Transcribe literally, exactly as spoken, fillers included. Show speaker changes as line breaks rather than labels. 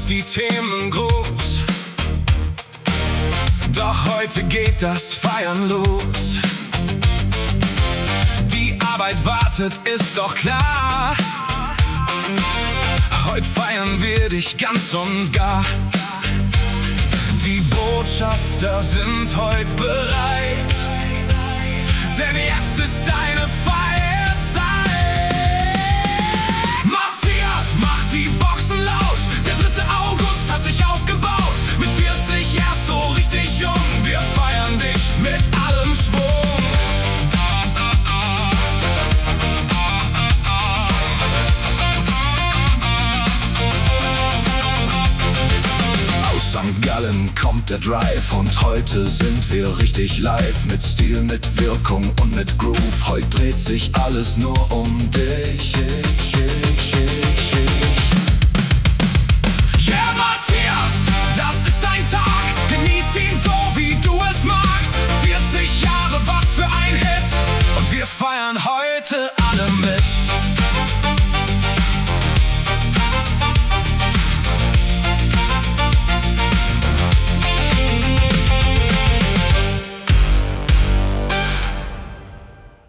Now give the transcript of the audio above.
die Themen groß. Doch heute geht das Feiern los. Die Arbeit wartet, ist doch klar. Heute feiern wir dich ganz und gar. Die Botschafter sind heute bereit, denn jetzt ist deine Feierzeit. Matthias macht die Boxen laut, der dritte August hat sich aufgebaut. Mit vierzig erst so richtig jung, wir feiern dich mit allem Schwung. Sankt Gallen kommt der Drive und heute sind wir richtig live. Mit Stil, mit Wirkung und mit Groove. Heute dreht sich alles nur um dich.